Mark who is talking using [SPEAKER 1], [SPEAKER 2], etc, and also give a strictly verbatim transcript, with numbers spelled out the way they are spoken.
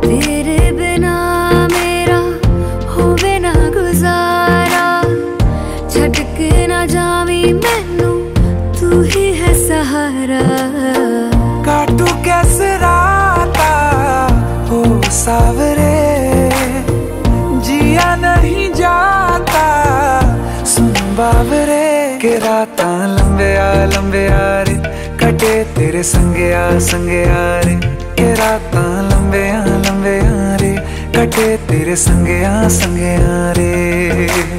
[SPEAKER 1] तेरे बिना मेरा होवे ना गुजारा, छड़ के ना जावी मैनू तू ही है सहारा।
[SPEAKER 2] काटू कैसे राता हो सावरे, जिया नहीं जाता सुन बावरे। के राता लंबे आ लंबे आ रे, कटे तेरे संगे आ संगे आ रे। के राता लंबे आ लंबे आ रे, कटे तेरे संगे आ संगे आ रे।